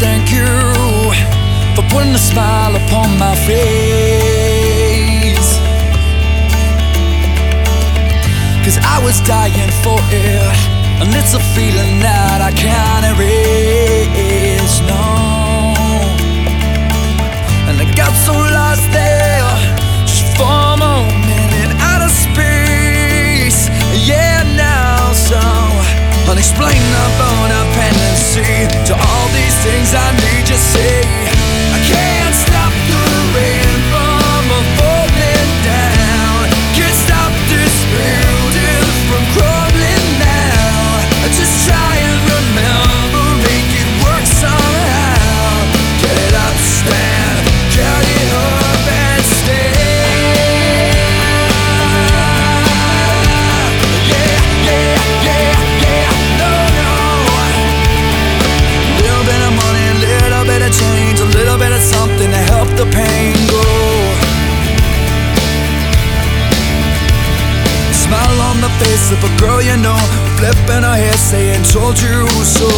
thank you for putting a smile upon my face. 'Cause I was dying for it, and it's a feeling that I can't erase, no. And I got so lost there, just for a moment in outer space. Yeah, now so unexplainable dependency to all these things I need you say. I can't stop the rain from falling down, can't stop this building from crumbling now. I just try and remember, make it work somehow. Get it up, stand, get it up and stay. Change, a little bit of something to help the pain go. Smile on the face of a girl you know, flipping her hair saying told you so.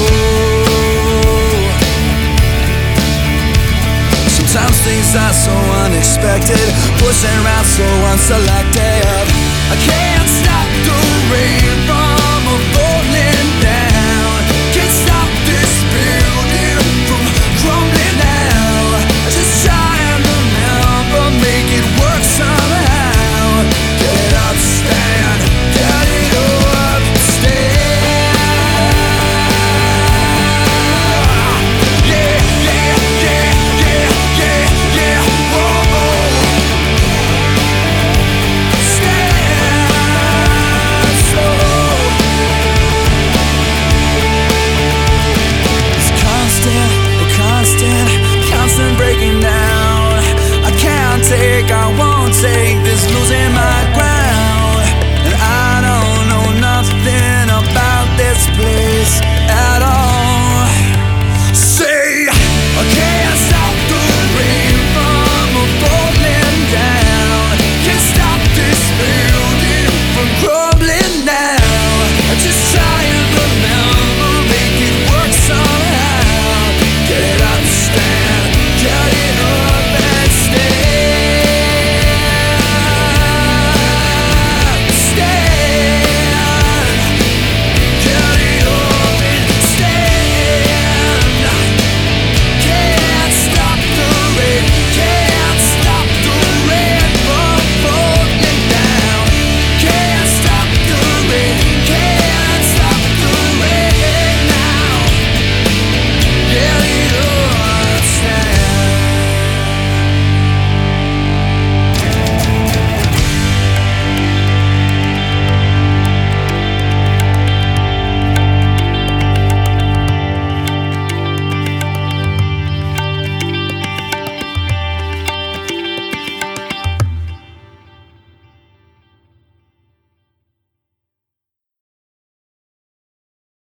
Sometimes things are so unexpected, pushing around so unselected. I can't stop the rain from falling